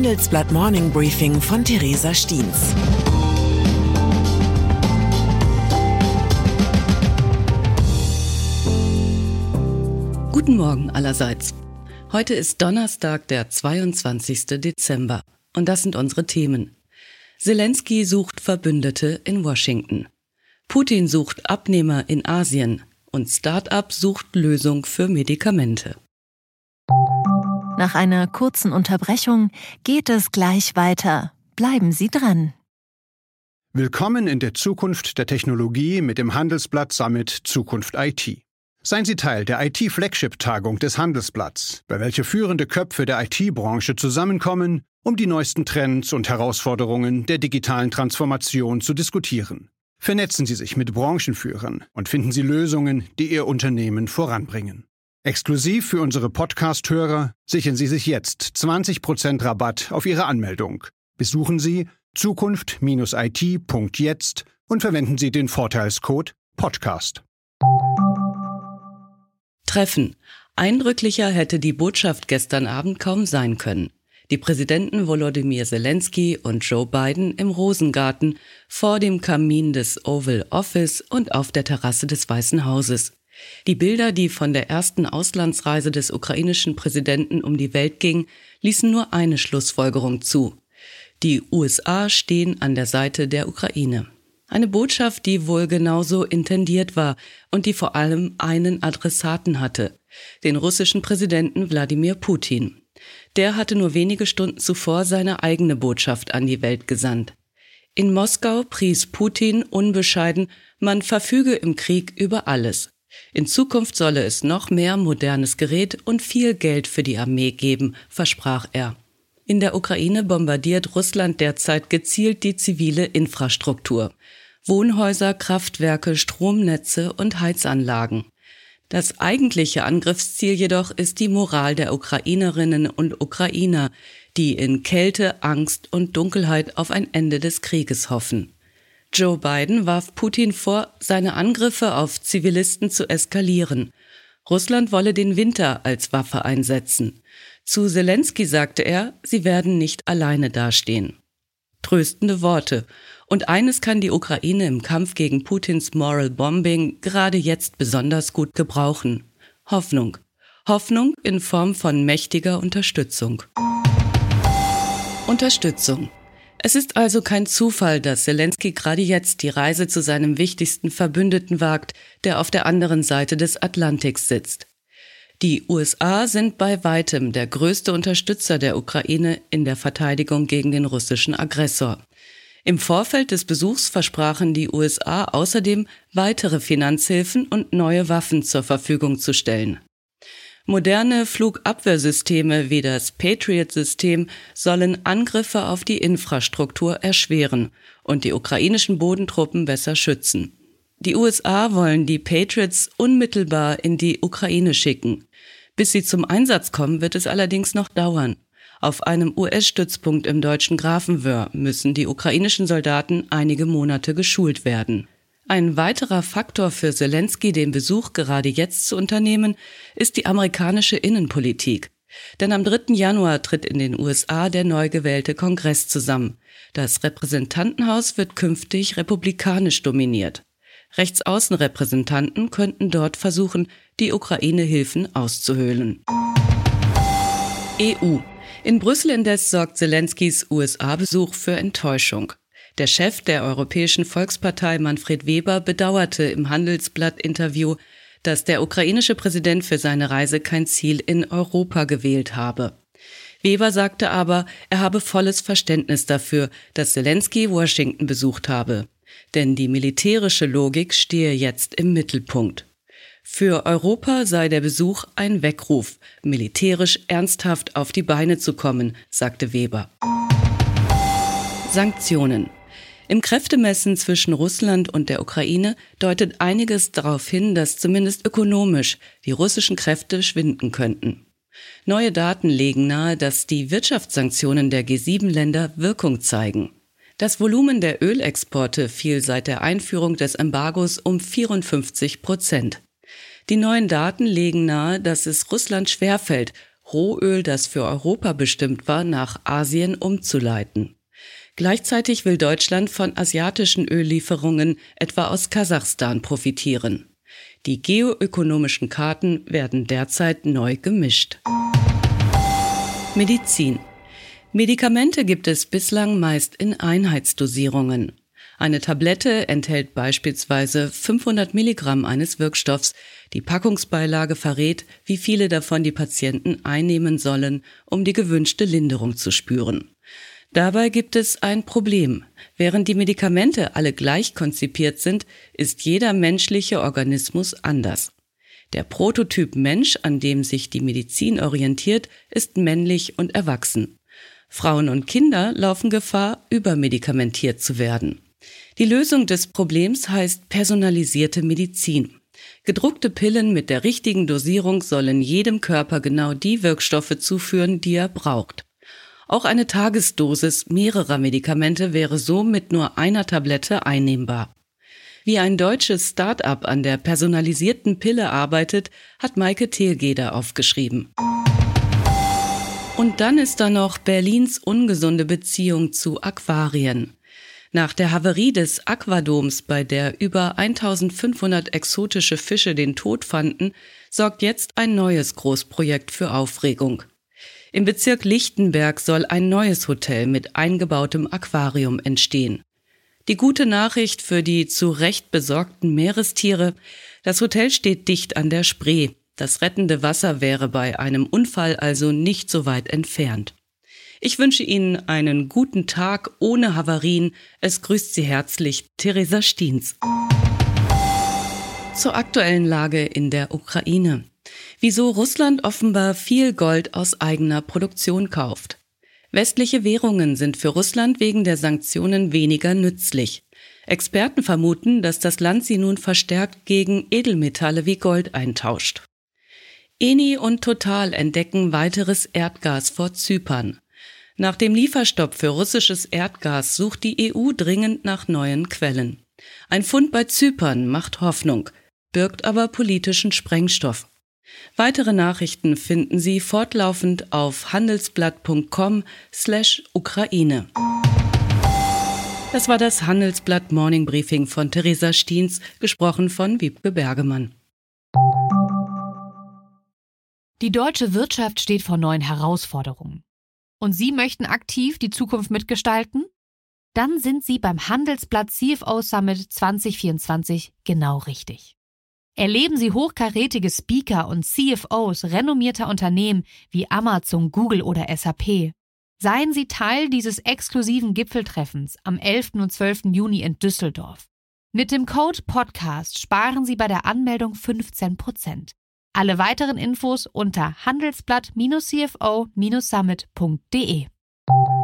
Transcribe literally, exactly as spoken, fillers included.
Handelsblatt Morning Briefing von Theresa Stiens. Guten Morgen allerseits. Heute ist Donnerstag, der zweiundzwanzigster Dezember. Und das sind unsere Themen. Selenskyj sucht Verbündete in Washington. Putin sucht Abnehmer in Asien. Und Start-up sucht Lösung für Medikamente. Nach einer kurzen Unterbrechung geht es gleich weiter. Bleiben Sie dran. Willkommen in der Zukunft der Technologie mit dem Handelsblatt Summit Zukunft I T. Seien Sie Teil der I T-Flagship-Tagung des Handelsblatts, bei welcher führende Köpfe der I T-Branche zusammenkommen, um die neuesten Trends und Herausforderungen der digitalen Transformation zu diskutieren. Vernetzen Sie sich mit Branchenführern und finden Sie Lösungen, die Ihr Unternehmen voranbringen. Exklusiv für unsere Podcast-Hörer sichern Sie sich jetzt zwanzig Prozent Rabatt auf Ihre Anmeldung. Besuchen Sie zukunft Bindestrich I T Punkt jetzt und verwenden Sie den Vorteilscode Podcast. Treffen. Eindrücklicher hätte die Botschaft gestern Abend kaum sein können. Die Präsidenten Volodymyr Selenskyj und Joe Biden im Rosengarten, vor dem Kamin des Oval Office und auf der Terrasse des Weißen Hauses. Die Bilder, die von der ersten Auslandsreise des ukrainischen Präsidenten um die Welt gingen, ließen nur eine Schlussfolgerung zu. Die U S A stehen an der Seite der Ukraine. Eine Botschaft, die wohl genauso intendiert war und die vor allem einen Adressaten hatte, den russischen Präsidenten Wladimir Putin. Der hatte nur wenige Stunden zuvor seine eigene Botschaft an die Welt gesandt. In Moskau pries Putin unbescheiden, man verfüge im Krieg über alles. In Zukunft solle es noch mehr modernes Gerät und viel Geld für die Armee geben, versprach er. In der Ukraine bombardiert Russland derzeit gezielt die zivile Infrastruktur. Wohnhäuser, Kraftwerke, Stromnetze und Heizanlagen. Das eigentliche Angriffsziel jedoch ist die Moral der Ukrainerinnen und Ukrainer, die in Kälte, Angst und Dunkelheit auf ein Ende des Krieges hoffen. Joe Biden warf Putin vor, seine Angriffe auf Zivilisten zu eskalieren. Russland wolle den Winter als Waffe einsetzen. Zu Selenskyj sagte er, sie werden nicht alleine dastehen. Tröstende Worte. Und eines kann die Ukraine im Kampf gegen Putins Moral Bombing gerade jetzt besonders gut gebrauchen. Hoffnung. Hoffnung in Form von mächtiger Unterstützung. Unterstützung. Es ist also kein Zufall, dass Selenskyj gerade jetzt die Reise zu seinem wichtigsten Verbündeten wagt, der auf der anderen Seite des Atlantiks sitzt. Die U S A sind bei weitem der größte Unterstützer der Ukraine in der Verteidigung gegen den russischen Aggressor. Im Vorfeld des Besuchs versprachen die U S A außerdem, weitere Finanzhilfen und neue Waffen zur Verfügung zu stellen. Moderne Flugabwehrsysteme wie das Patriot-System sollen Angriffe auf die Infrastruktur erschweren und die ukrainischen Bodentruppen besser schützen. Die U S A wollen die Patriots unmittelbar in die Ukraine schicken. Bis sie zum Einsatz kommen, wird es allerdings noch dauern. Auf einem U S-Stützpunkt im deutschen Grafenwöhr müssen die ukrainischen Soldaten einige Monate geschult werden. Ein weiterer Faktor für Selenskyj, den Besuch gerade jetzt zu unternehmen, ist die amerikanische Innenpolitik. Denn am dritten Januar tritt in den U S A der neu gewählte Kongress zusammen. Das Repräsentantenhaus wird künftig republikanisch dominiert. Rechtsaußenrepräsentanten könnten dort versuchen, die Ukraine-Hilfen auszuhöhlen. E U. In Brüssel indes sorgt Selenskyjs U S A-Besuch für Enttäuschung. Der Chef der Europäischen Volkspartei Manfred Weber bedauerte im Handelsblatt-Interview, dass der ukrainische Präsident für seine Reise kein Ziel in Europa gewählt habe. Weber sagte aber, er habe volles Verständnis dafür, dass Selenskyj Washington besucht habe. Denn die militärische Logik stehe jetzt im Mittelpunkt. Für Europa sei der Besuch ein Weckruf, militärisch ernsthaft auf die Beine zu kommen, sagte Weber. Sanktionen. Im Kräftemessen zwischen Russland und der Ukraine deutet einiges darauf hin, dass zumindest ökonomisch die russischen Kräfte schwinden könnten. Neue Daten legen nahe, dass die Wirtschaftssanktionen der G sieben Länder Wirkung zeigen. Das Volumen der Ölexporte fiel seit der Einführung des Embargos um vierundfünfzig Prozent. Die neuen Daten legen nahe, dass es Russland schwerfällt, Rohöl, das für Europa bestimmt war, nach Asien umzuleiten. Gleichzeitig will Deutschland von asiatischen Öllieferungen, etwa aus Kasachstan, profitieren. Die geoökonomischen Karten werden derzeit neu gemischt. Medizin. Medikamente gibt es bislang meist in Einheitsdosierungen. Eine Tablette enthält beispielsweise fünfhundert Milligramm eines Wirkstoffs. Die Packungsbeilage verrät, wie viele davon die Patienten einnehmen sollen, um die gewünschte Linderung zu spüren. Dabei gibt es ein Problem. Während die Medikamente alle gleich konzipiert sind, ist jeder menschliche Organismus anders. Der Prototyp Mensch, an dem sich die Medizin orientiert, ist männlich und erwachsen. Frauen und Kinder laufen Gefahr, übermedikamentiert zu werden. Die Lösung des Problems heißt personalisierte Medizin. Gedruckte Pillen mit der richtigen Dosierung sollen jedem Körper genau die Wirkstoffe zuführen, die er braucht. Auch eine Tagesdosis mehrerer Medikamente wäre so mit nur einer Tablette einnehmbar. Wie ein deutsches Start-up an der personalisierten Pille arbeitet, hat Maike Telgeder aufgeschrieben. Und dann ist da noch Berlins ungesunde Beziehung zu Aquarien. Nach der Havarie des Aquadoms, bei der über eintausendfünfhundert exotische Fische den Tod fanden, sorgt jetzt ein neues Großprojekt für Aufregung. Im Bezirk Lichtenberg soll ein neues Hotel mit eingebautem Aquarium entstehen. Die gute Nachricht für die zu Recht besorgten Meerestiere: Das Hotel steht dicht an der Spree. Das rettende Wasser wäre bei einem Unfall also nicht so weit entfernt. Ich wünsche Ihnen einen guten Tag ohne Havarien. Es grüßt Sie herzlich Theresa Stiens. Zur aktuellen Lage in der Ukraine. Wieso Russland offenbar viel Gold aus eigener Produktion kauft. Westliche Währungen sind für Russland wegen der Sanktionen weniger nützlich. Experten vermuten, dass das Land sie nun verstärkt gegen Edelmetalle wie Gold eintauscht. Eni und Total entdecken weiteres Erdgas vor Zypern. Nach dem Lieferstopp für russisches Erdgas sucht die E U dringend nach neuen Quellen. Ein Fund bei Zypern macht Hoffnung, birgt aber politischen Sprengstoff. Weitere Nachrichten finden Sie fortlaufend auf handelsblatt punkt com slash Ukraine. Das war das Handelsblatt Morning Briefing von Theresa Stiens, gesprochen von Wiebke Bergemann. Die deutsche Wirtschaft steht vor neuen Herausforderungen. Und Sie möchten aktiv die Zukunft mitgestalten? Dann sind Sie beim Handelsblatt C F O Summit zwanzig vierundzwanzig genau richtig. Erleben Sie hochkarätige Speaker und C F Os renommierter Unternehmen wie Amazon, Google oder S A P. Seien Sie Teil dieses exklusiven Gipfeltreffens am elften und zwölften Juni in Düsseldorf. Mit dem Code Podcast sparen Sie bei der Anmeldung fünfzehn Prozent. Alle weiteren Infos unter handelsblatt Bindestrich c f o Bindestrich summit punkt de.